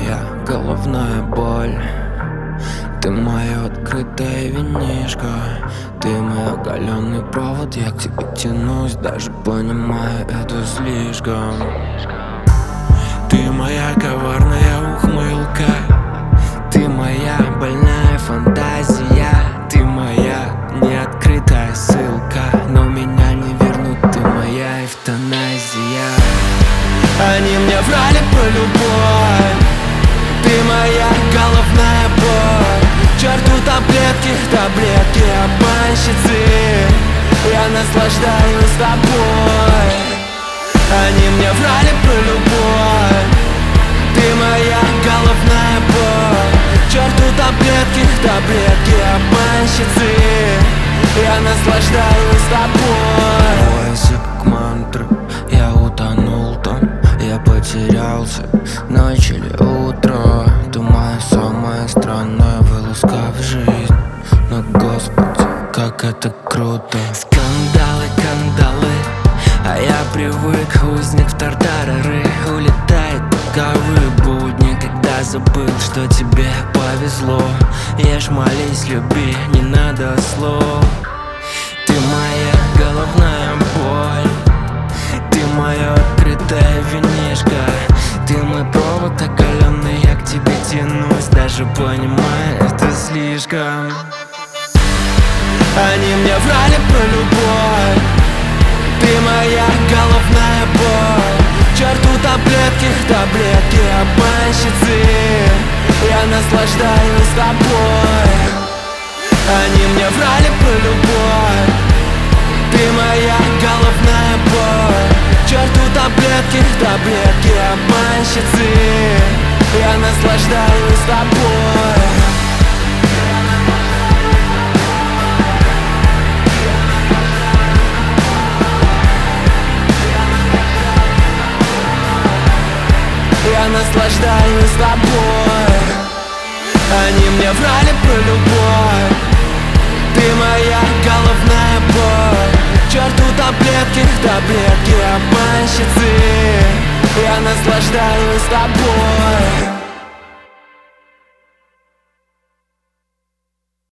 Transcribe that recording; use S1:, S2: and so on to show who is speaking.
S1: моя головная боль. Ты моё открытое винишко. Ты мой оголенный провод, я к тебе тянусь, даже понимаю, это слишком. Ты моя коварная ухмылка. Ты моя больная фантазия. Ты моя неоткрытая ссылка. Но меня не вернут, ты моя эвтаназия. Они мне врали про любовь. Ты моя головная боль. Черту таблетки обманщицы. Я наслаждаюсь тобой. Они мне врали про любовь. Ты моя головная боль. Черту таблетки обманщицы. Я наслаждаюсь тобой. Твой язык как мантры. Я утонул там, я потерялся. Ночь или утро. Ты моя самая странная вылазка в жизнь. Но, Господи, как это круто. Скандалы, кандалы. А я привык, узник в тартарары. Улетает таковы будни, когда забыл, что тебе повезло. Ешь, молись, люби, не надо слов. Ты моя головная боль. Ты моё открытое винишко. Ты мой провод оголенный, я к тебе тянусь, даже понимаю, это слишком. Они мне врали про любовь. Ты моя головная боль. Черту таблетки обманщицы. Я наслаждаюсь тобой. Они мне врали про любовь. Ты моя головная боль. Черту таблетки обманщицы. Я наслаждаюсь тобой. Я наслаждаюсь тобой. Они мне врали про любовь. Ты моя головная боль. Черту таблетки обманщицы. Я наслаждаюсь тобой.